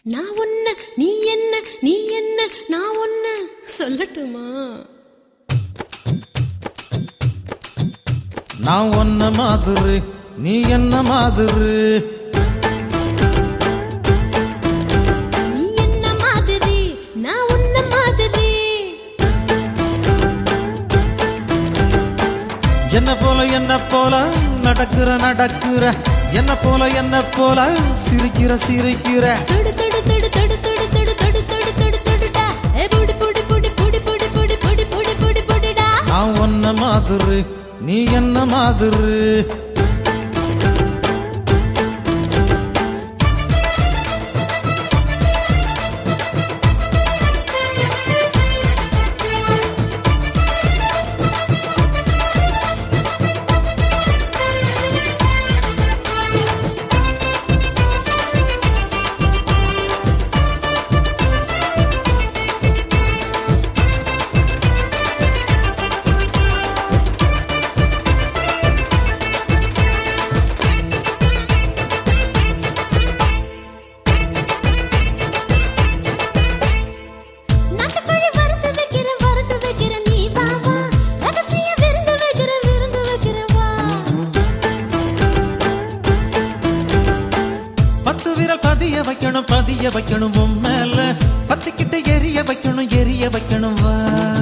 நான் ஒன்ன நீ என்ன நீ என்ன நான் ஒன்ன சொல்லட்டுமா? நான் ஒன்ன மாதிரி நீ என்ன மாதிரி. நீ என்ன மாதிரி நான் ஒன்ன மாதிரி. என்ன போல நடக்கிற நடக்கிற, என்ன போல சிரிக்கிற சிரிக்கிற. தொடு தொடு தொடு தொடு தொடு தொடு தொடு தொடு தொடு தொடுடா ஏ புடி புடி புடி புடி புடி புடி புடி புடி புடி புடிடா. நான் ஒன்ன மாதிரி நீ என்ன மாதிரி. பதிய வைக்கணும் உன் மேல, பத்திக்கிட்ட எரிய வைக்கணும் வா.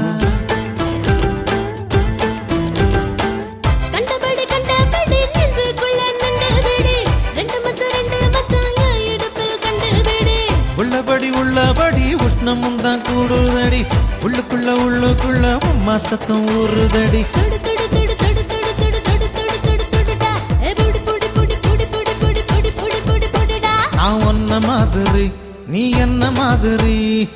கண்டபடி நெஞ்சுக்குள்ள நண்டு விடு, ரெண்டு மச்சம் இடுப்பில் கண்டு விடு. உள்ளபடி உஷ்ணமும் தான் கூடுதடி, உள்ளுக்குள்ள உம்மா சத்தம் ஊறுதடி. தொடு தொடு தொடு தொடு தொடு தொடு தொடு தொடு தொடு தொடுடா ஏ புடி புடி புடி புடி புடி புடி புடி புடி புடி புடிடா. நான் ஒன்ன மாதிரி நீ என்ன மாதிரி.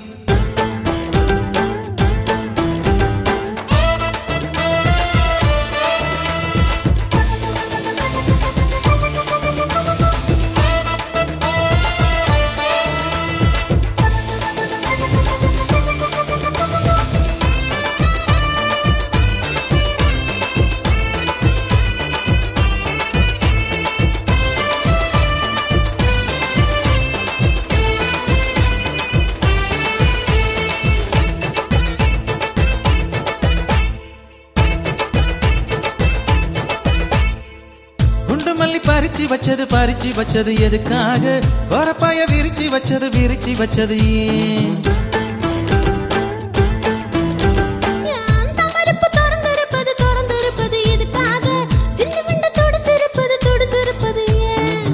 பறிச்சு வச்சது எதுக்காக, வரப்பாய விரிச்சு வச்சது ஏன்? தாமரைப்பு திறந்திருப்பது எதுக்காக, ஜில்லு விண்டு துடிச்சிருப்பது ஏன்?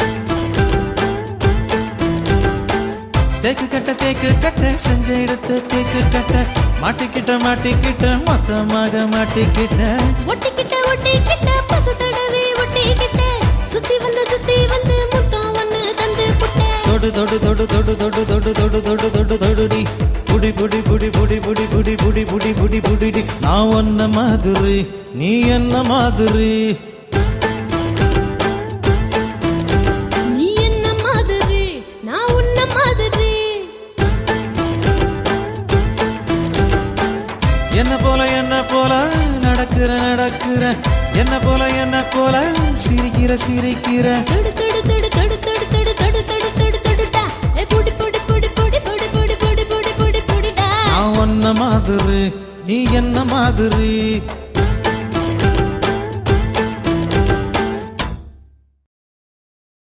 தேக்கு கட்ட செஞ்ச எடுத்த தேக்கு கட்ட, மாட்டிக்கிட்ட மொத்தமாக மாட்டிக்கிட்ட. ஒட்டிக்கிட்ட பசு தடவை ஒட்டிக்கிட்ட, சுத்தி வந்து முத்தம் ஒண்ணு தந்து புட்ட. தொடு தொடு தொடு தொடு தொடு தொடு தொடு தொடு தொடு தொடுடி, புடி புடி புடி புடி புடி புடி புடி புடி புடி புடிடி. நான் ஒன்ன மாதிரி நீ என்ன மாதிரி. நீ என்ன மாதிரி நான் உன்ன மாதிரி. என்ன போல நடக்கிற என்ன போல சிரிக்கிற சிரிக்கிற. தொடு தொடு தொடு தொடு தொடு தொடு தொடு தொடு தொடு தொடுடா ஏ புடி புடி புடி புடி புடி புடி புடி புடி புடி புடிடா. நான் ஒன்ன மாதிரி நீ என்ன மாதிரி.